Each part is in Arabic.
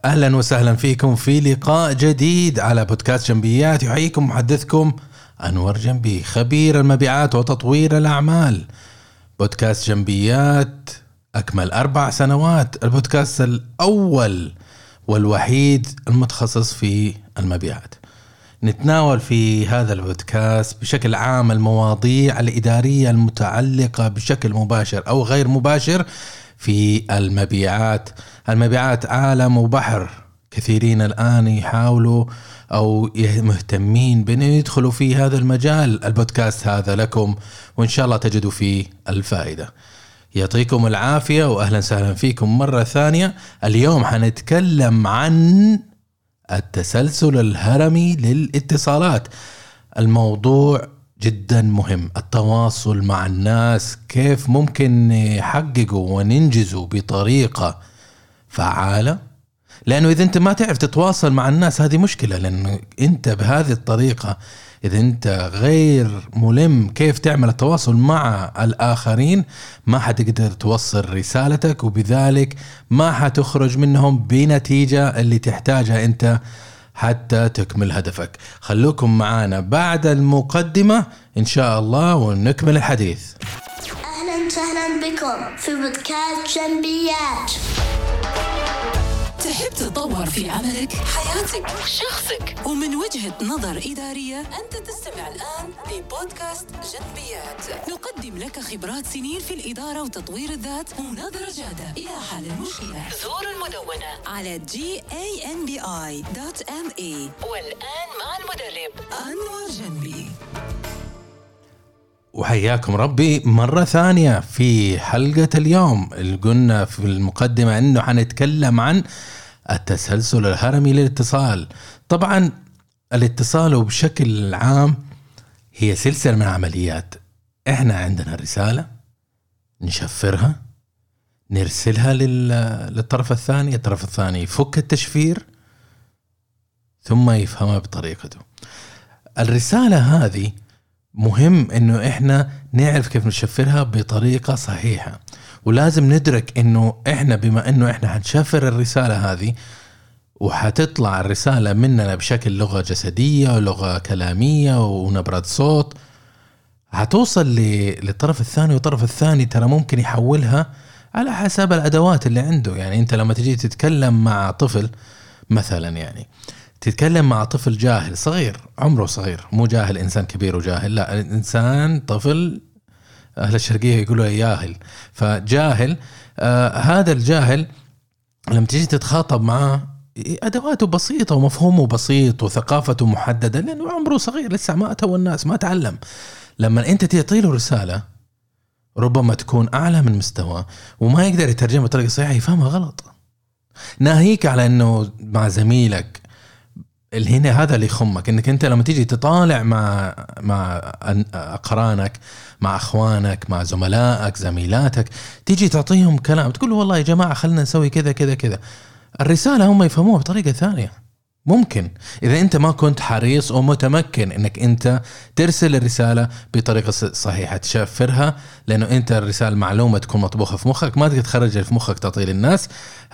أهلا وسهلا فيكم في لقاء جديد على بودكاست جنبيات. يحييكم محدثكم أنور جنبي، خبير المبيعات وتطوير الأعمال. بودكاست جنبيات أكمل 4 سنوات، البودكاست الأول والوحيد المتخصص في المبيعات. نتناول في هذا البودكاست بشكل عام المواضيع الإدارية المتعلقة بشكل مباشر أو غير مباشر في المبيعات. المبيعات عالم وبحر، كثيرين الآن يحاولوا أو مهتمين بأن يدخلوا في هذا المجال. البودكاست هذا لكم وإن شاء الله تجدوا فيه الفائدة. يعطيكم العافية وأهلا وسهلا فيكم مرة ثانية. اليوم حنتكلم عن التسلسل الهرمي للاتصالات. الموضوع جدا مهم، التواصل مع الناس، كيف ممكن نحققه وننجزه بطريقة فعالة. لأنه إذا أنت ما تعرف تتواصل مع الناس هذه مشكلة، لأنه أنت بهذه الطريقة إذا أنت غير ملم كيف تعمل التواصل مع الآخرين ما حتقدر توصل رسالتك، وبذلك ما حتخرج منهم بنتيجة اللي تحتاجها أنت حتى تكمل هدفك. خلوكم معانا بعد المقدمة إن شاء الله ونكمل الحديث. أهلا وسهلا بكم في بودكاست جنبيات. تحب تطور في عملك، حياتك، شخصك، ومن وجهة نظر إدارية؟ أنت تستمع الآن لبودكاست جنبيات. نقدم لك خبرات سنين في الإدارة وتطوير الذات ونظرة جادة إلى حل المشكلة. زور المدونة على gambi.me. والآن مع المدرب أنور جنبي. وحياكم ربي مرة ثانية في حلقة اليوم. اللي قلنا في المقدمة أنه حنتكلم عن التسلسل الهرمي للاتصال. طبعا الاتصال بشكل عام هي سلسلة من عمليات. احنا عندنا الرسالة نشفرها، نرسلها للطرف الثاني، الطرف الثاني يفك التشفير ثم يفهمها بطريقته. الرسالة هذه مهم انه احنا نعرف كيف نشفرها بطريقة صحيحة، ولازم ندرك انه احنا بما انه احنا حنشفر الرسالة هذه وحتطلع الرسالة مننا بشكل لغة جسدية ولغة كلامية ونبرة صوت، هتوصل للطرف الثاني، والطرف الثاني ترى ممكن يحولها على حسب الادوات اللي عنده. يعني انت لما تجي تتكلم مع طفل مثلا، يعني تتكلم مع طفل جاهل صغير، عمره صغير، مو جاهل إنسان كبير وجاهل، لا، إنسان طفل، أهل الشرقية يقولوا ياهل، فجاهل. هذا الجاهل لما تيجي تتخاطب معه أدواته بسيطة ومفهومه بسيط وثقافته محددة، لأنه عمره صغير لسه ما أتوا الناس، ما تعلم. لما أنت تعطيله رسالة ربما تكون أعلى من مستوى وما يقدر يترجمها بطريقة صحيحة، يفهمها غلط. ناهيك على أنه مع زميلك هنا هذا اللي يخمك، انك انت لما تيجي تطالع مع اقرانك، مع اخوانك، مع زملائك، زميلاتك، تيجي تعطيهم كلام، تقول والله يا جماعة خلنا نسوي كذا كذا كذا، الرسالة هم يفهموها بطريقة ثانية. ممكن إذا أنت ما كنت حريص أو متمكن أنك أنت ترسل الرسالة بطريقة صحيحة، تشفرها، لأنه أنت الرسالة معلومة تكون مطبوخة في مخك، ما تقدر تخرجها في مخك تعطيه للناس.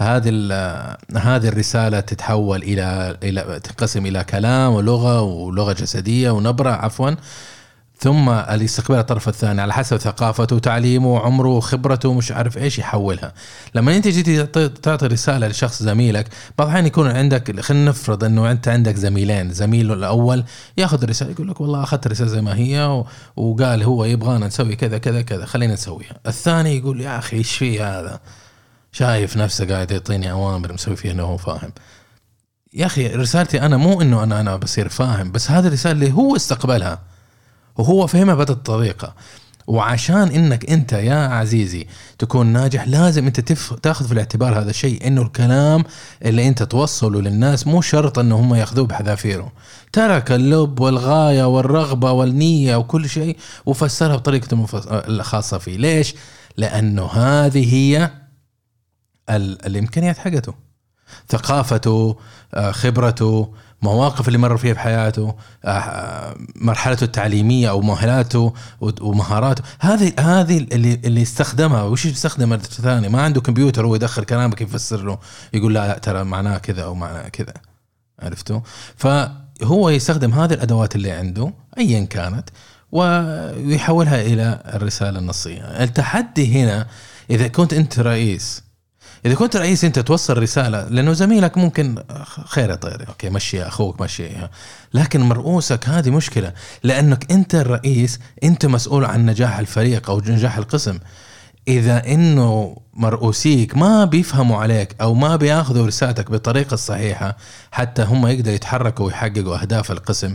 هذه الرسالة تتحول إلى تنقسم إلى كلام ولغة جسدية ونبرة عفوا، ثم الاستقبال الطرف الثاني على حسب ثقافته وتعليمه وعمره وخبرته مش عارف ايش يحولها. لما انت جيتي تعطي رسالة لشخص زميلك، بعض الأحيان يكون عندك، خلينا نفرض انه انت عندك زميلين، زميله الاول ياخذ الرسالة يقول لك والله اخذت الرسالة زي ما هي وقال هو يبغانا نسوي كذا كذا كذا، خلينا نسويها. الثاني يقول يا اخي ايش في هذا، شايف نفسه قاعد يعطيني اوامر مسوي فيها انه هو فاهم. يا اخي رسالتي انا مو انه انا بصير فاهم، بس هذه الرسالة اللي هو استقبلها وهو فهمها بهذه الطريقة. وعشان انك انت يا عزيزي تكون ناجح لازم انت تاخذ في الاعتبار هذا الشيء، انه الكلام اللي انت توصله للناس مو شرط انه هم ياخذوه بحذافيره، ترك اللب والغاية والرغبة والنية وكل شيء وفسرها بطريقة الخاصة فيه. ليش؟ لانه هذه هي الامكانيات حقته، ثقافته، خبرته، مواقف اللي مر فيها بحياته، مرحلته التعليمية أو مؤهلاته ومهاراته، هذه اللي استخدمها. وش يستخدم مرة ثانية؟ ما عنده كمبيوتر هو يدخل كلامك يفسر له يقول لا ترى معناه كذا أو معناه كذا، عرفته؟ فهو يستخدم هذه الأدوات اللي عنده أيا كانت ويحولها إلى الرسالة النصية. التحدي هنا إذا كنت أنت رئيس، أنت توصل رسالة، لأنه زميلك ممكن خير طير أوكي مشي أخوك مشيها، لكن مرؤوسك هذه مشكلة، لأنك أنت الرئيس، أنت مسؤول عن نجاح الفريق أو نجاح القسم. إذا إنه مرؤوسيك ما بيفهموا عليك أو ما بياخذوا رسالتك بالطريقة الصحيحة حتى هم يقدروا يتحركوا ويحققوا أهداف القسم،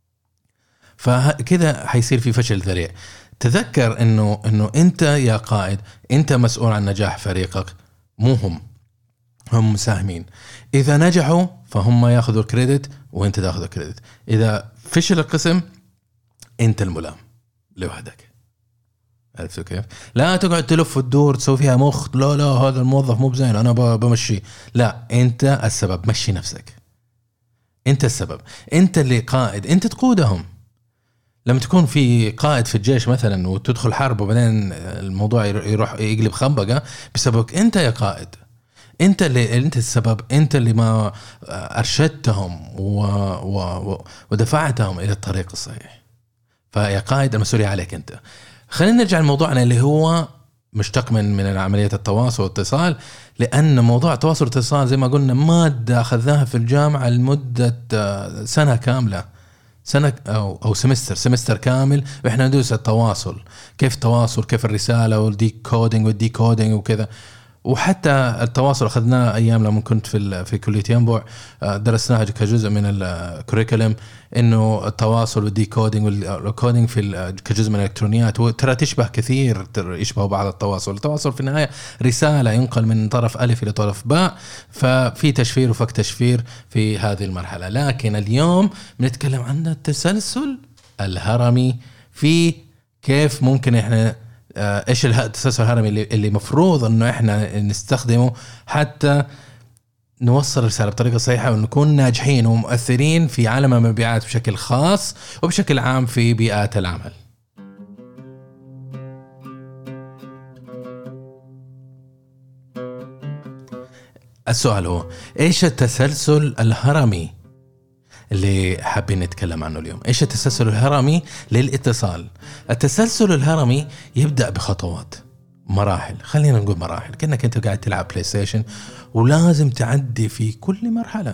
فكذا حيصير في فشل ذريع. تذكر إنه أنت يا قائد أنت مسؤول عن نجاح فريقك، مو هم مساهمين. إذا نجحوا فهم ياخذوا الكريدت وأنت تاخذ الكريدت، إذا فشل القسم أنت الملام لوحدك. عرفتوا كيف؟ لا تقعد تلف وتدور تسوي فيها مخ، لا هذا الموظف مو بزين أنا بمشي، لا أنت السبب، مشي نفسك، أنت السبب، أنت اللي قائد، أنت تقودهم. لما تكون في قائد في الجيش مثلا وتدخل حرب وبعدين الموضوع يروح يقلب خنبقة بسببك أنت يا قائد، أنت السبب، أنت اللي ما أرشدتهم ودفعتهم إلى الطريق الصحيح. فيا قائد المسؤولية عليك أنت. خلينا نرجع لموضوعنا اللي هو مشتق من عملية التواصل والاتصال، لأن موضوع التواصل والاتصال زي ما قلنا مادة أخذناها في الجامعة لمدة سنة كاملة، سنة أو سمستر كامل، وإحنا ندرس التواصل، كيف التواصل، كيف الرسالة والديكودينج وكذا. وحتى التواصل أخذناه أيام لما كنت في كلية ينبع، درسناها كجزء من الكوريكولم، إنه التواصل والديكودينج والكودينج كجزء من الإلكترونيات، وترى تشبه كثير، يشبه بعض التواصل في النهاية رسالة ينقل من طرف ألف إلى طرف باء، ففي تشفير وفك تشفير في هذه المرحلة. لكن اليوم بنتكلم عن التسلسل الهرمي، في كيف ممكن إحنا إيش التسلسل الهرمي اللي مفروض إنه إحنا نستخدمه حتى نوصل رسالة بطريقة صحيحة ونكون ناجحين ومؤثرين في عالم المبيعات بشكل خاص وبشكل عام في بيئات العمل. السؤال هو إيش التسلسل الهرمي اللي حابين نتكلم عنه اليوم؟ إيش التسلسل الهرمي للاتصال؟ التسلسل الهرمي يبدأ بخطوات، مراحل، خلينا نقول مراحل، كأنك أنت قاعد تلعب بلاي ستيشن ولازم تعدي في كل مرحلة،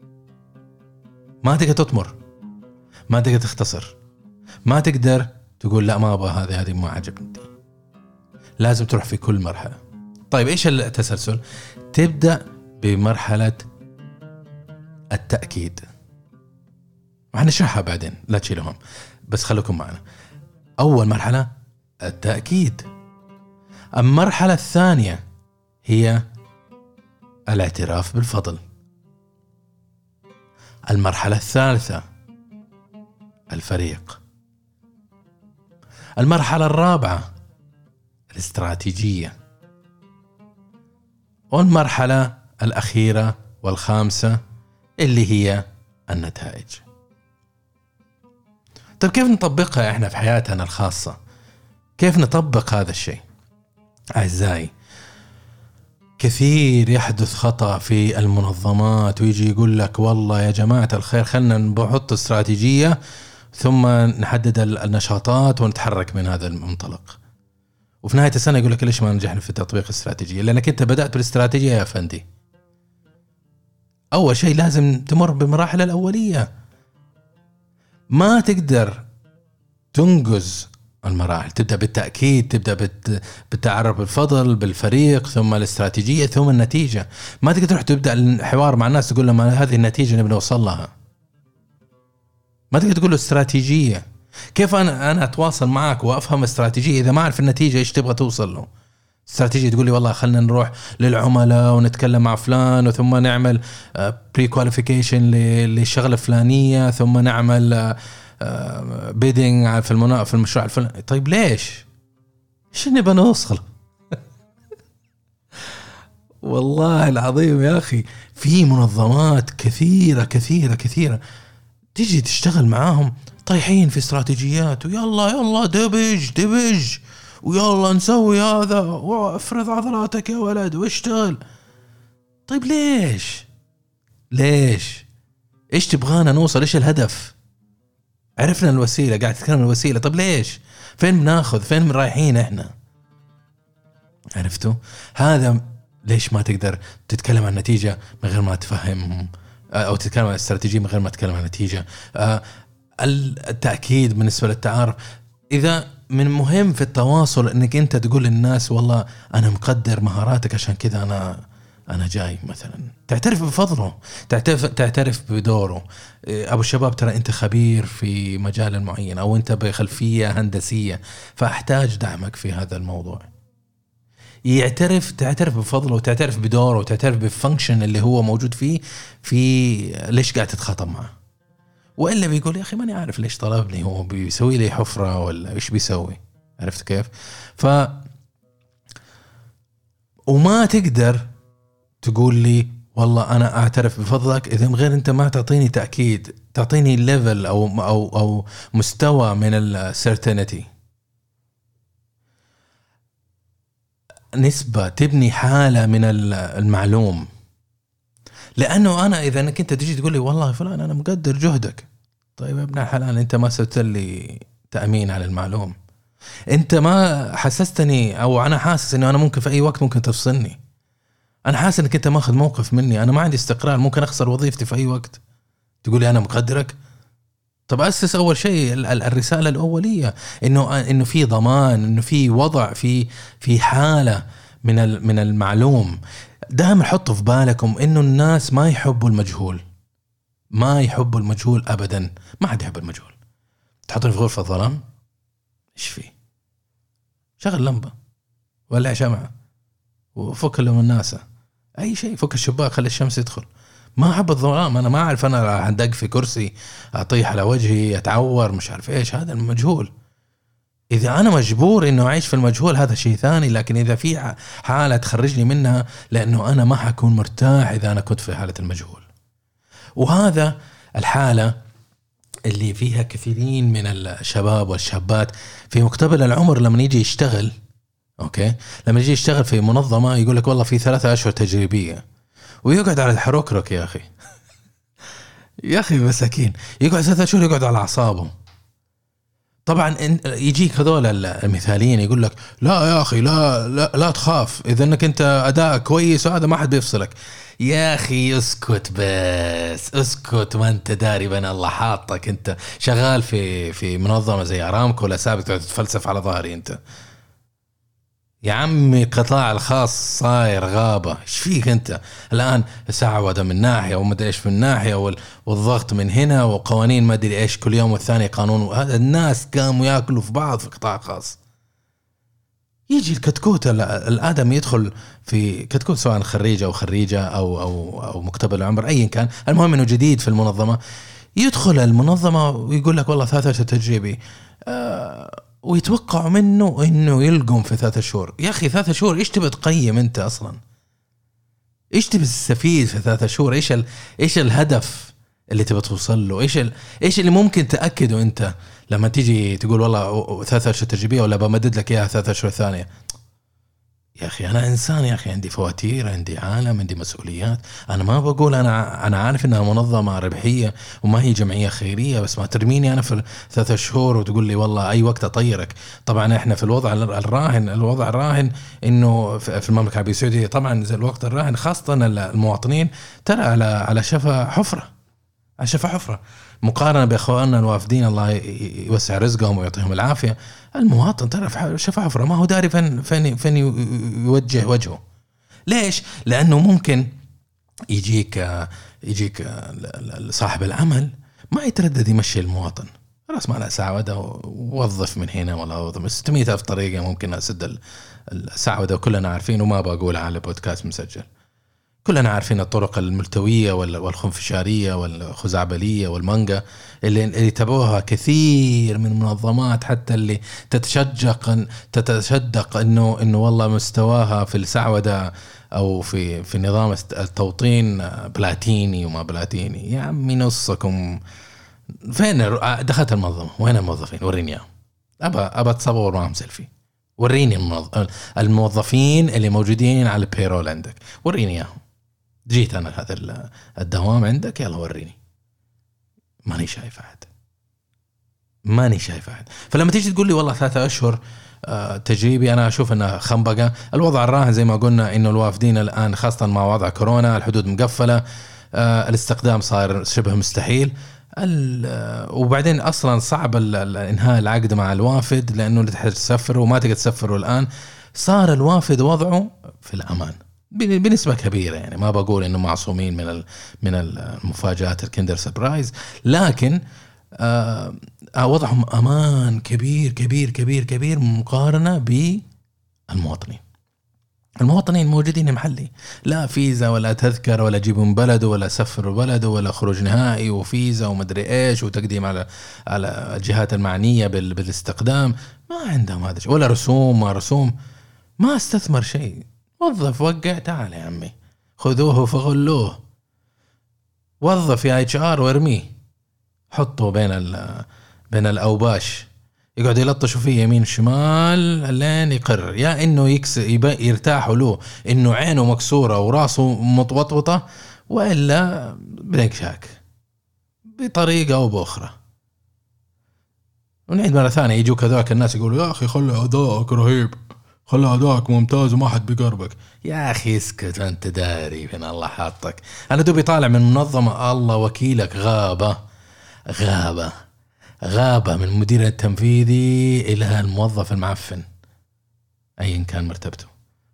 ما تقدر تطمر، ما تقدر تختصر، ما تقدر تقول لا ما أبغى هذه ما عجبني، لازم تروح في كل مرحلة. طيب إيش التسلسل؟ تبدأ بمرحلة التأكيد، وحنشرحها بعدين لا تشيلهم، بس خلوكم معنا. أول مرحلة التأكيد. المرحلة الثانية هي الاعتراف بالفضل. المرحلة الثالثة الفريق. المرحلة الرابعة الاستراتيجية. والمرحلة الأخيرة والخامسة اللي هي النتائج. طيب كيف نطبقها إحنا في حياتنا الخاصة؟ كيف نطبق هذا الشيء؟ أعزائي، كثير يحدث خطأ في المنظمات، ويجي يقول لك والله يا جماعة الخير خلنا نحط استراتيجية ثم نحدد النشاطات ونتحرك من هذا المنطلق، وفي نهاية السنة يقول لك ليش ما نجحنا في تطبيق الاستراتيجية؟ لأنك أنت بدأت بالاستراتيجية يا فندي. أول شيء لازم تمر بالمراحل الأولية، ما تقدر تنجز المراحل. تبدأ بالتأكيد، تبدأ بالتعرف بالفضل بالفريق، ثم الاستراتيجية، ثم النتيجة. ما تقدر تروح تبدأ الحوار مع الناس تقول لهم هذه النتيجة نبي نوصل لها، ما تقدر تقول له استراتيجية. كيف أنا أتواصل معك وأفهم استراتيجية إذا ما أعرف النتيجة إيش تبغى توصل له؟ استراتيجية تقول لي والله خلنا نروح للعملاء ونتكلم مع فلان، وثم نعمل بري كواليفيكيشن للشغلة الفلانية، ثم نعمل بيدينج في المشروع الفلاني. طيب ليش؟ إيش نبغى نوصل؟ والله العظيم يا أخي في منظمات كثيرة كثيرة كثيرة تيجي تشتغل معاهم طايحين في استراتيجيات، ويلا دبج ويلا نسوي هذا وافرض عضلاتك يا ولد واشتغل. طيب ليش ايش تبغانا نوصل؟ ايش الهدف؟ عرفنا الوسيلة، قاعد تتكلم عن الوسيلة. طب ليش؟ فين بناخذ؟ فين رايحين احنا؟ عرفتوا هذا؟ ليش ما تقدر تتكلم عن النتيجة من غير ما تفهمهم، او تتكلم عن الاستراتيجية من غير ما تتكلم عن النتيجة؟ التأكيد بالنسبة للتعارف. إذا من مهم في التواصل انك انت تقول للناس والله انا مقدر مهاراتك عشان كذا انا جاي مثلا، تعترف بفضله، تعترف بدوره. ابو الشباب ترى انت خبير في مجال معين، او انت بخلفية هندسية فاحتاج دعمك في هذا الموضوع. تعترف بفضله وتعترف بدوره وتعترف بالفانكشن اللي هو موجود فيه، في ليش قاعد تتخاطب معه. وإلا بيقول يا أخي ماني عارف ليش طلبني، هو بيسوي لي حفرة ولا إيش بيسوي؟ عرفت كيف؟ وما تقدر تقول لي والله أنا أعترف بفضلك إذا من غير أنت ما تعطيني تأكيد، تعطيني ليفل أو مستوى من السيرتينتي، نسبة، تبني حالة من المعلوم. لأنه أنا إذا أنك أنت تجي تقول لي والله فلان أنا مقدر جهدك، طيب يا ابن الحلال أنت ما سويت لي تأمين على المعلوم، أنت ما حسستني، أو أنا حاسس أنه أنا ممكن في أي وقت ممكن تفصلني، أنا حاسس أنك أنت ماخذ موقف مني، أنا ما عندي استقرار، ممكن أخسر وظيفتي في أي وقت، تقولي أنا مقدرك. طب أسس أول شيء الرسالة الأولية إنه في ضمان، إنه في وضع، في حالة من المعلوم. دائما حطوا في بالكم إنه الناس ما يحبوا المجهول أبدا، ما حد يحب المجهول. تحطني في غرفة ظلام، إيش فيه؟ شغل لمبة ولا شمعة وفك لهم الناس، أي شيء، فك الشباك خلي الشمس يدخل. ما أحب الظلام، أنا ما أعرف أنا راح أدق في كرسي أطيح على وجهي أتعور مش عارف إيش، هذا المجهول. إذا أنا مجبور إنه أعيش في المجهول هذا شيء ثاني، لكن إذا في حالة تخرجني منها، لأنه أنا ما حكون مرتاح إذا أنا كنت في حالة المجهول. وهذا الحالة اللي فيها كثيرين من الشباب والشابات في مقتبل العمر لما يجي يشتغل، أوكي، لما يجي يشتغل في منظمة يقول لك والله في 3 أشهر تجريبية، ويقعد على الحروكرك يا أخي يا أخي مساكين، يقعد 3 أشهر يقعد على أعصابه. طبعا يجيك هذول المثاليين يقول لك لا يا أخي لا تخاف، إذا أنك أنت أداء كويس وهذا ما حد بيفصلك. يا أخي اسكت، بس اسكت، ما أنت داري بين الله حاطك أنت شغال في منظمة زي أرامكو ولا سابق تتفلسف على ظهري أنت يا عمي. قطاع الخاص صاير غابة، ايش فيك انت الآن؟ سعودة من ناحية ومدري ايش من ناحية، والضغط من هنا، وقوانين ما ادري ايش كل يوم والثاني قانون، هذا الناس قاموا ياكلوا في بعض في قطاع خاص. يجي الكتكوت الآدم يدخل في كتكوت، سواء خريج أو خريجة أو مقتبل العمر أيا كان، المهم إنه جديد في المنظمة، يدخل المنظمة ويقول لك والله 3 أشهر تجريبي، ويتوقع منه إنه يلقم في 3 شهور. يا أخي 3 شهور إيش تبي تقيم أنت أصلا؟ إيش تبي تستفيد في 3 شهور؟ إيش الهدف اللي تبي توصل له؟ إيش اللي ممكن تأكده أنت لما تيجي تقول والله 3 أشهر تجريبية ولا بمدد لك إياها 3 أشهر ثانية؟ يا أخي أنا إنسان، يا أخي عندي فواتير، عندي عالم، عندي مسؤوليات. أنا ما بقول أنا عارف إنها منظمة ربحية وما هي جمعية خيرية، بس ما ترميني أنا في 3 شهور وتقول لي والله أي وقت أطيرك. طبعا إحنا في الوضع الراهن إنه في المملكة العربية السعودية، طبعا زي الوقت الراهن، خاصة المواطنين ترى على شفا حفرة مقارنة بأخواننا الوافدين، الله يوسع رزقهم ويعطيهم العافية. المواطن ترى شفا حفرة، ما هو داري فين يوجه وجهه. ليش؟ لأنه ممكن يجيك صاحب العمل ما يتردد يمشي المواطن، راس معنا سعودة ووظف من هنا ولا وظف 600,000 طريقة ممكن أسد السعودة، وكلنا عارفين وما بقول على بودكاست مسجل. كلنا عارفين الطرق الملتوية والخنفشارية والخزعبلية والمانجا اللي تبعوها كثير من المنظمات، حتى اللي تتشدق إنه والله مستواها في السعودة أو في نظام التوطين بلاتيني وما بلاتيني. يا عمي نصكم فين دخلت المنظمة؟ وين الموظفين؟ وريني إياهم. أبى أتصور معهم سيلفي. وريني الموظفين اللي موجودين على البيرول عندك، وريني إياهم. جيت أنا هذا الدوام عندك، يلا وريني. ماني شايف أحد. فلما تيجي تقول لي والله 3 أشهر تجريبي، أنا أشوف أنها خنبقة. الوضع الراهن زي ما قلنا إنه الوافدين الآن خاصة مع وضع كورونا، الحدود مقفلة، الاستقدام صار شبه مستحيل. وبعدين أصلا صعب إنهاء العقد مع الوافد لأنه تحتاج تسفر وما تقدر تسفر. الآن صار الوافد وضعه في الأمان بنسبة كبيرة، يعني ما بقول إنه معصومين من المفاجآت الكندر سبرايز، لكن وضعهم أمان كبير كبير كبير كبير مقارنة بالمواطنين. المواطنين موجودين محلي، لا فيزا ولا تذكر ولا جيب من بلده ولا سفر بلده ولا خروج نهائي وفيزا ومدري إيش وتقديم على الجهات المعنية بالاستقدام. ما عندهم هذا شيء، ولا رسوم ما استثمر شيء. وظف وقع، تعال يا عمي خذوه فغلوه. وظف يا HR وارميه، حطه بين الأوباش يقعد يلطشوا فيه يمين شمال لين يقرر يا إنه يرتاحوا له إنه عينه مكسورة وراسه مطوططة، وإلا بدك شاك بطريقة أو بأخرى. ونعيد مرة ثانية يجوا كذاك الناس يقولوا يا أخي خلي أداءك رهيب، خلي أداءك ممتاز وما حد بيقربك. يا أخي اسكت، أنت داري فين الله حاطك. أنا دوبي طالع من منظمة الله وكيلك غابة من المدير التنفيذي إلى الموظف المعفن أيا كان مرتبته،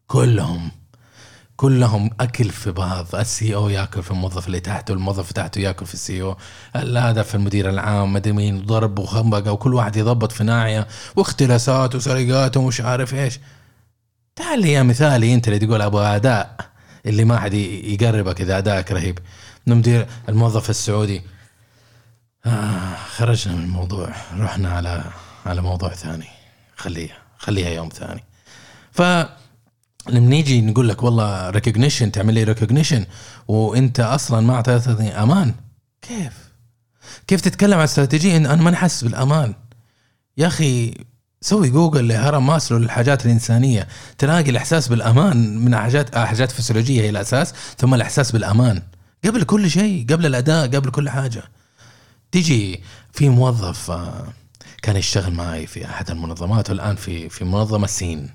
كلهم أكل في بعض. الCEO يأكل في الموظف اللي تحته، الموظف تحته يأكل في الCEO، هذا في المدير العام، مدمين ضرب وخنبقة، وكل واحد يضبط في ناحية، واختلاسات وسرقات ومش عارف إيش. تعال يا مثالي أنت اللي تقول أبو أداء، اللي ما حد يقربك إذا أداءك رهيب. نمدير الموظف السعودي. خرجنا من الموضوع، رحنا على موضوع ثاني. خليها يوم ثاني. فلما نيجي نقول لك والله recognition، تعمل لي recognition وانت اصلا ما اعطيتني امان، كيف تتكلم عن استراتيجية ان انا ما نحس بالامان؟ يا اخي سوي جوجل لهرم ماسلو للحاجات الانسانية، تلاقي الاحساس بالامان من حاجات فسيولوجية هي الاساس، ثم الاحساس بالامان قبل كل شيء، قبل الاداء، قبل كل حاجة. تيجي في موظف كان يشتغل معي في أحد المنظمات، والآن في منظمة سين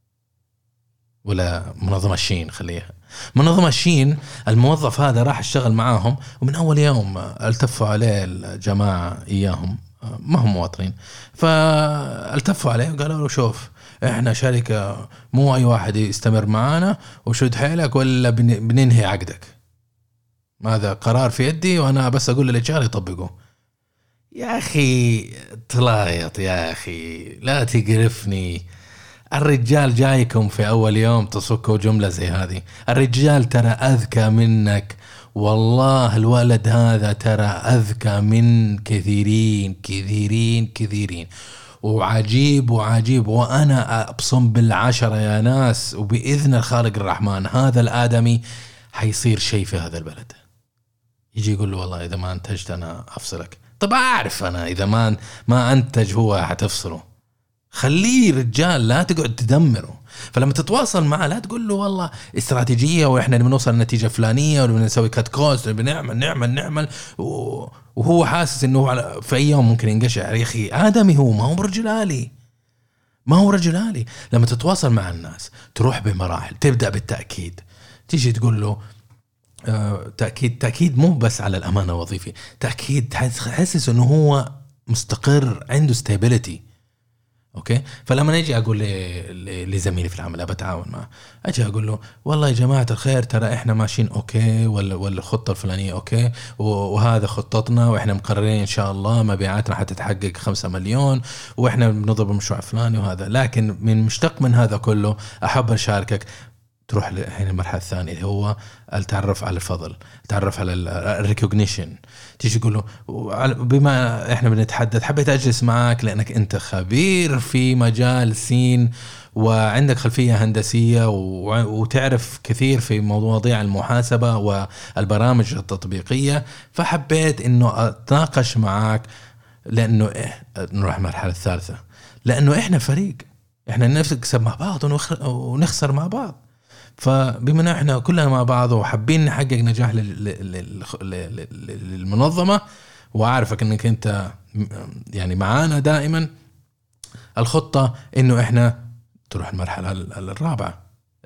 ولا منظمة شين، خليها منظمة شين. الموظف هذا راح اشتغل معاهم، ومن أول يوم التفوا عليه الجماعة إياهم، ما هم مواطنين، فالتفوا عليه وقالوا له شوف إحنا شركة، مو أي واحد يستمر معانا، وشد حيلك ولا بننهي عقدك. هذا قرار في يدي وأنا بس أقول للرجال يطبقوه. يا أخي تلايط، يا أخي لا تقرفني. الرجال جايكم في أول يوم تصكوا جملة زي هذه. الرجال ترى أذكى منك، والله الولد هذا ترى أذكى من كثيرين كثيرين كثيرين، وعجيب. وأنا أبصم بالعشرة يا ناس، وبإذن الخالق الرحمن هذا الآدمي حيصير شيء في هذا البلد. يجي يقول له والله إذا ما أنتجت أنا أفصلك. طب أعرف أنا إذا ما أنتج هو حتفصله. خليه رجال، لا تقعد تدمره. فلما تتواصل معه لا تقول له والله استراتيجية وإحنا بنوصل لنتيجة فلانية وبنسوي كات كوست، بنعمل وهو حاسس إنه في أي يوم ممكن ينقشع. يا أخي آدمي هو، ما هو رجل آلي. لما تتواصل مع الناس تروح بمراحل، تبدأ بالتأكيد، تيجي تقول له تأكيد مو بس على الأمانة الوظيفي، تأكيد تحسس إنه هو مستقر، عنده stability. أوكي. فلما نيجي أقول لزميلي في العمل بتعاون معه، أجي أقول له والله يا جماعة الخير ترى إحنا ماشيين أوكي، ولا الخطة الفلانية أوكي، وهذا خطتنا، وإحنا مقررين إن شاء الله مبيعاتنا حتتحقق 5 مليون، وإحنا بنضرب المشروع الفلاني وهذا. لكن من مشتق من هذا كله أحب أشاركك تروح الحين المرحلة الثانية اللي هو التعرف على الفضل، التعرف على الريكوجنيشن. تيجي تقول له بما احنا بنتحدث حبيت اجلس معك لانك انت خبير في مجال سين وعندك خلفية هندسية وتعرف كثير في مواضيع المحاسبة والبرامج التطبيقية، فحبيت انه اتناقش معك لانه نروح المرحلة الثالثة لانه احنا فريق، احنا نكسب مع بعض ونخسر مع بعض. فبما احنا كلنا مع بعض وحابين نحقق نجاح للمنظمة وعارفك انك انت يعني معانا دائما، الخطة انه احنا تروح المرحلة الرابعة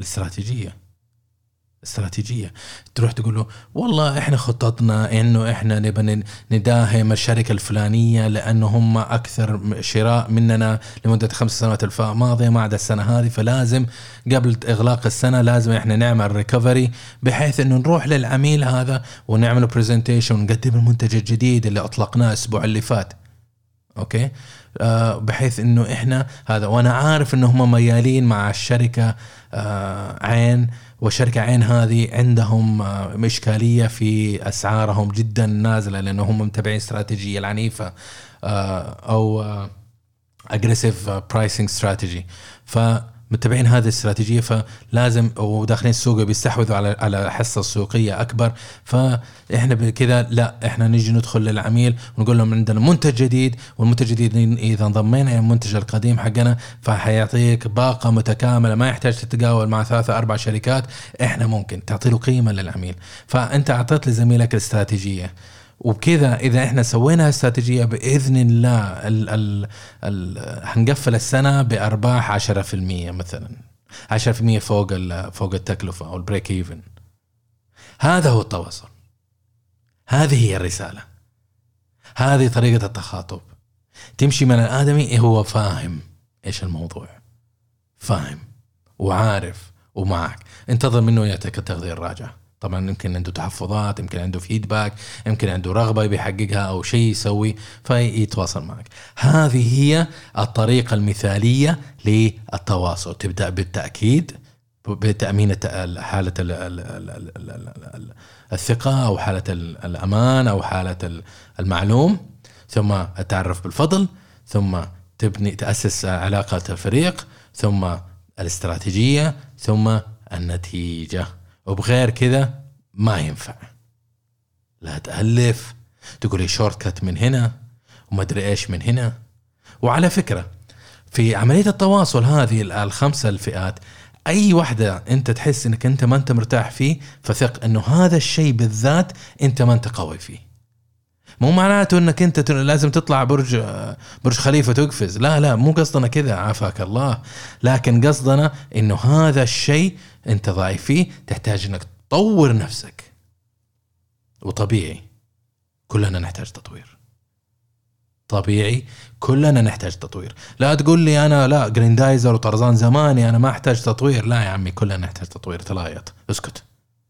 الاستراتيجية. تروح تقول له والله احنا خطتنا انه احنا نبى نداهم الشركة الفلانية لانه هم اكثر شراء مننا لمدة 5 سنوات الماضية ما عدا السنة هذه، فلازم قبل اغلاق السنة لازم احنا نعمل ريكفري بحيث انه نروح للعميل هذا ونعمل بريزنتيشن ونقدم المنتج الجديد اللي اطلقناه الاسبوع اللي فات. اوكي، بحيث انه احنا هذا، وانا عارف انه هم ميالين مع الشركة عين، وشركة عين هذه عندهم إشكالية في أسعارهم جدا نازلة لأنهم متبعين استراتيجية العنيفة أو aggressive pricing strategy، فمتبعين هذه الاستراتيجية، فلازم وداخلين السوق بيستحوذوا على حصة سوقية أكبر. فإحنا بكذا لا، إحنا نيجي ندخل للعميل ونقول لهم عندنا منتج جديد، والمنتج الجديد إذا انضمينا إلى المنتج القديم حقنا فحيعطيك باقة متكاملة، ما يحتاج تتقاول مع 3-4 شركات، إحنا ممكن تعطي له قيمة للعميل. فأنت أعطيت لزميلك الاستراتيجية، وبكذا إذا إحنا سوينا استراتيجية بإذن الله هنقفل السنة بأرباح 10% مثلا، 10% فوق التكلفة أو البريك إيفن. هذا هو التواصل، هذه هي الرسالة، هذه طريقة التخاطب. تمشي من الآدمي هو فاهم إيش الموضوع، فاهم وعارف ومعك، انتظر منه يأتيك التغذية الراجعة. طبعا يمكن عنده تحفظات، يمكن عنده فيدباك، يمكن عنده رغبة بيحققها أو شيء يسوي فيتواصل معك. هذه هي الطريقة المثالية للتواصل. تبدأ بالتأكيد بتأمين حالة الثقة أو حالة الأمان أو حالة المعلوم، ثم التعرف بالفضل، ثم تأسس علاقة الفريق، ثم الاستراتيجية، ثم النتيجة. وبغير كذا ما ينفع. لا تألف تقولي شورت كات من هنا وما أدري إيش من هنا. وعلى فكرة في عملية التواصل هذه 5 الفئات، أي واحدة أنت تحس أنك أنت ما أنت مرتاح فيه فثق أنه هذا الشيء بالذات أنت ما أنت قوي فيه. مو معناته أنك أنت لازم تطلع برج خليفة تقفز، لا مو قصدنا كذا عافاك الله، لكن قصدنا أنه هذا الشيء أنت ضعيف فيه، تحتاج أنك تطور نفسك. وطبيعي كلنا نحتاج تطوير، طبيعي كلنا نحتاج تطوير. لا تقول لي أنا لا جريندايزر وطرزان زماني أنا ما أحتاج تطوير. لا يا عمي، كلنا نحتاج تطوير. تلايط اسكت،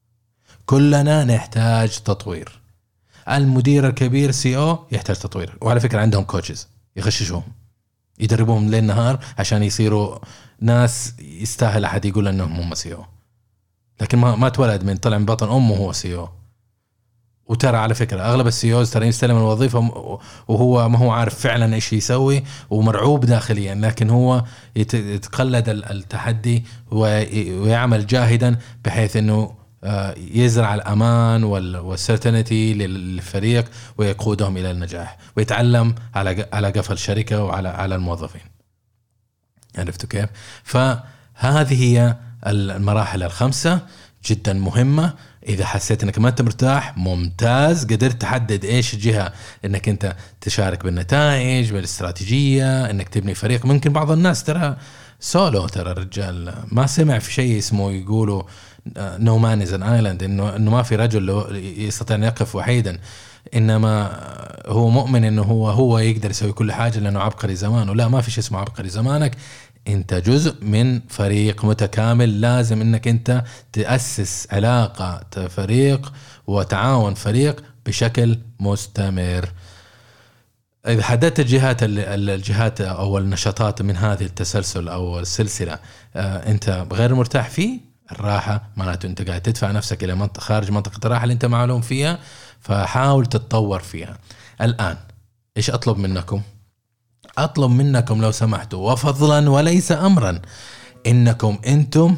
كلنا نحتاج تطوير. المدير الكبير CEO يحتاج تطوير، وعلى فكرة عندهم كوتشز يغششوهم يدربوهم ليل نهار عشان يصيروا ناس يستاهل أحد يقول أنهم هم CEO، لكن ما اتولد من طلع من بطن أمه هو CEO. وترى على فكرة أغلب السيوز ترى يستلم الوظيفة وهو ما هو عارف فعلا إيش يسوي ومرعوب داخليا، لكن هو يتقلد التحدي ويعمل جاهدا بحيث أنه يزرع الأمان والسيرتينتي للفريق ويقودهم إلى النجاح، ويتعلم على قفل الشركة وعلى الموظفين. عرفتوا كيف؟ فهذه هي المراحل 5 جدا مهمة. إذا حسيت أنك ما أنت مرتاح، ممتاز، قدرت تحدد إيش الجهة أنك أنت تشارك بالنتائج بالاستراتيجية، أنك تبني فريق. ممكن بعض الناس ترى سولو، ترى الرجال ما سمع في شيء اسمه يقولوا no man is an island، إنه ما في رجل يستطيع أن يقف وحيدا، إنما هو مؤمن إنه هو يقدر يسوي كل حاجة لأنه عبقري زمانه. لا، ما في شيء اسمه عبقري زمانك، انت جزء من فريق متكامل. لازم انك انت تأسس علاقة فريق وتعاون فريق بشكل مستمر. اذا حددت الجهات او النشاطات من هذه التسلسل او السلسلة انت غير مرتاح فيه، الراحة معناته أنت قاعد تدفع نفسك إلى منطقة خارج منطقة الراحة اللي أنت معلوم فيها، فحاول تتطور فيها. الآن إيش أطلب منكم؟ أطلب منكم لو سمحتوا وفضلا وليس أمرا إنكم أنتم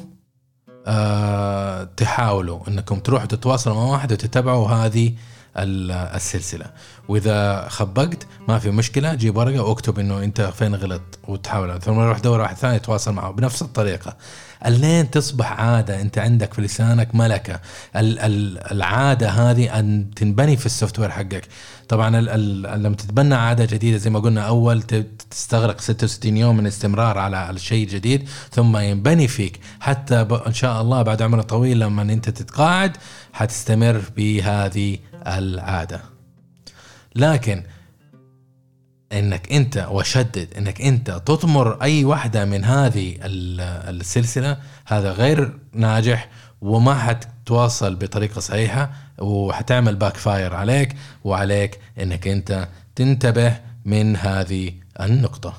تحاولوا إنكم تروحوا تتواصلوا مع واحد وتتابعوا هذه السلسلة. وإذا خبقت ما في مشكلة، جيب ورقة واكتب إنه أنت فين غلط وتحاول، ثم روح دور واحد ثاني يتواصل معه بنفس الطريقة اللين تصبح عادة. أنت عندك في لسانك ملكة، العادة هذه أن تنبني في السوفت وير حقك. طبعا لما تتبنى عادة جديدة زي ما قلنا أول تستغرق 66 يوم من استمرار على الشيء الجديد، ثم ينبني فيك حتى إن شاء الله بعد عمر طويل لما أنت تتقاعد حتستمر بهذه العادة. لكن انك انت وشدد انك انت تطمر اي واحدة من هذه السلسلة، هذا غير ناجح وما حتتواصل بطريقة صحيحة وحتعمل باك فاير عليك، وعليك انك انت تنتبه من هذه النقطة.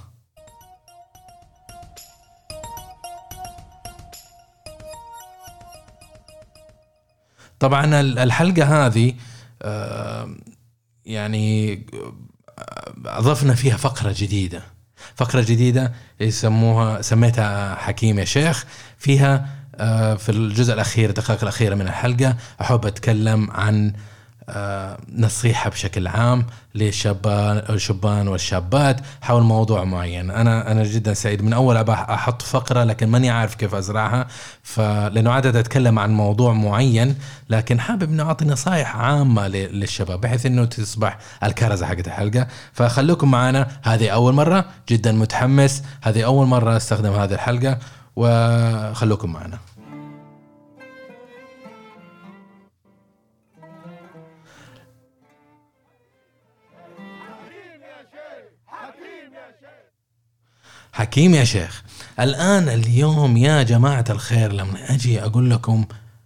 طبعا الحلقة هذه يعني أضفنا فيها فقرة جديدة سميتها حكيم يا شيخ. فيها في الجزء الأخير الدقائق الأخيرة من الحلقة أحب أتكلم عن نصيحة بشكل عام للشبان والشابات حول موضوع معين. أنا جدا سعيد من أول أحط فقرة لكن ماني عارف كيف أزرعها، لأنه عادة أتكلم عن موضوع معين لكن حابب أن أعطي نصائح عامة للشباب بحيث أنه تصبح الكرزة حقت الحلقة. فخلوكم معنا، هذه أول مرة، جدا متحمس، هذه أول مرة أستخدم هذه الحلقة، وخلوكم معنا. حكيم يا شيخ. الآن اليوم يا جماعة الخير لما أجي أقول لكم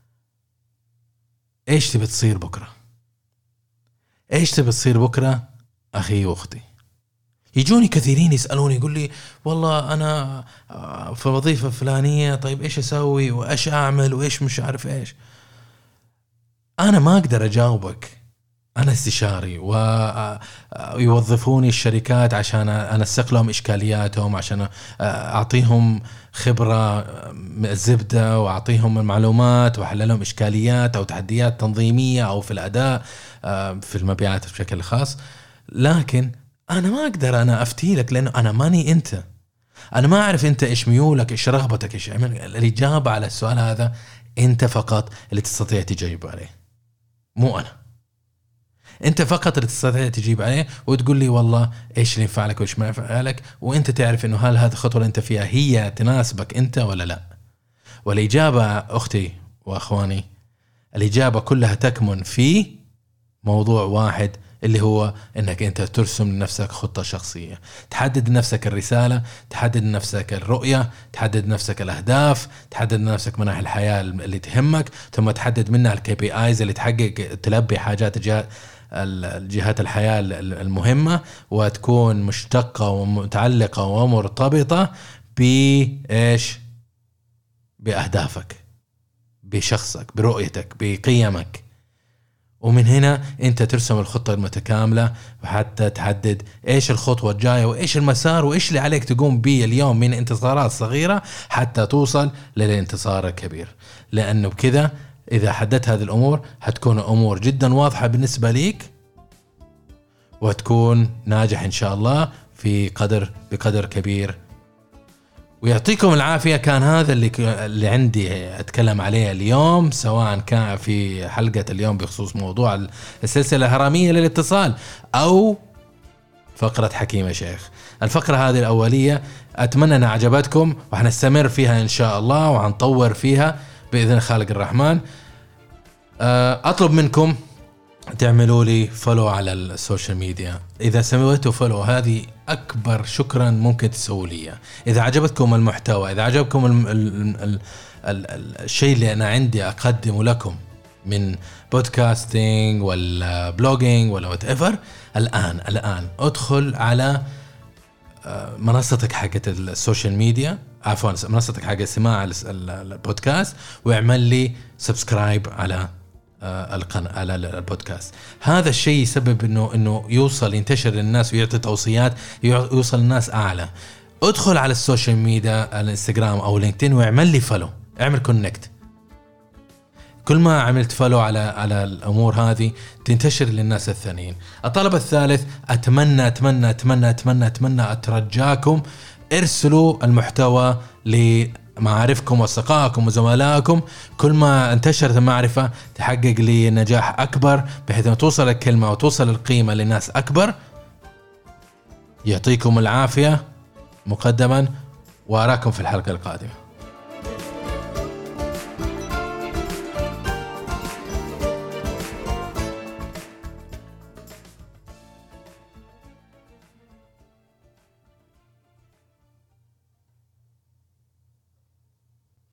إيش تبي تصير بكرة، إيش تبي تصير بكرة أخي وأختي، يجوني كثيرين يسألوني يقول لي والله أنا في وظيفة فلانية، طيب إيش أسوي وإيش أعمل وإيش مش عارف إيش. أنا ما أقدر أجاوبك، أنا استشاري ويوظفوني الشركات عشان أنسق لهم إشكالياتهم، عشان أعطيهم خبرة زبدة وأعطيهم المعلومات وأحل لهم إشكاليات أو تحديات تنظيمية أو في الأداء في المبيعات بشكل خاص. لكن أنا ما أقدر أنا أفتي لك لأنه أنا ماني أنت، أنا ما أعرف أنت إيش ميولك إيش رغبتك إيش عمل. الإجابة على السؤال هذا أنت فقط اللي تستطيع تجيب عليه، مو أنا. انت فقط اللي تستطيع تجيب عليه وتقول لي والله ايش اللي ينفع لك وايش ما ينفع لك، وانت تعرف انه هل هذه الخطوه اللي انت فيها هي تناسبك انت ولا لا. والاجابه اختي واخواني، الاجابه كلها تكمن في موضوع واحد اللي هو انك انت ترسم لنفسك خطه شخصيه، تحدد لنفسك الرساله، تحدد لنفسك الرؤيه، تحدد لنفسك الاهداف، تحدد لنفسك مناحي الحياه اللي تهمك، ثم تحدد منها الكي بي ايز اللي تحقق تلبي حاجات الجهات الحياة المهمة، وتكون مشتقة ومتعلقة ومرتبطة بإيش؟ بأهدافك، بشخصك، برؤيتك، بقيمك. ومن هنا أنت ترسم الخطة المتكاملة وحتى تحدد إيش الخطوة الجاية وإيش المسار وإيش اللي عليك تقوم به اليوم من انتصارات صغيرة حتى توصل للانتصار الكبير. لأنه بكذا إذا حددت هذه الأمور هتكون أمور جدا واضحة بالنسبة ليك، وتكون ناجح إن شاء الله بقدر كبير. ويعطيكم العافية. كان هذا اللي عندي أتكلم عليه اليوم، سواء كان في حلقة اليوم بخصوص موضوع السلسلة الهرمية للاتصال أو فقرة حكيم يا شيخ. الفقرة هذه الأولية أتمنى أنها عجبتكم وحنستمر فيها إن شاء الله وحنطور فيها بإذن خالق الرحمن. أطلب منكم تعملوا لي فولو على السوشيال ميديا. إذا سويتوا فولو هذه أكبر شكرا ممكن تسووا لي. إذا عجبتكم المحتوى، إذا عجبكم الشيء اللي أنا عندي أقدمه لكم من بودكاستينج ولا بلوجينج ولا whatever، الآن أدخل على منصتك حقت السوشيال ميديا، عفوا منصتك حق سماع البودكاست، واعمل لي سبسكرايب على القناة على البودكاست. هذا الشيء يسبب انه يوصل ينتشر للناس ويعطي توصيات، يوصل الناس اعلى. ادخل على السوشيال ميديا الانستغرام او لينكدين واعمل لي فولو، اعمل كونكت. كل ما عملت فولو على الامور هذه تنتشر للناس الثانيين. الطلب الثالث، اتمنى اتمنى اتمنى اتمنى اتمنى اترجاكم ارسلوا المحتوى لمعارفكم واصدقائكم وزملائكم. كل ما انتشرت المعرفة تحقق لي نجاح اكبر، بحيث ان توصل الكلمة وتوصل القيمة للناس اكبر. يعطيكم العافية مقدما، واراكم في الحلقة القادمة.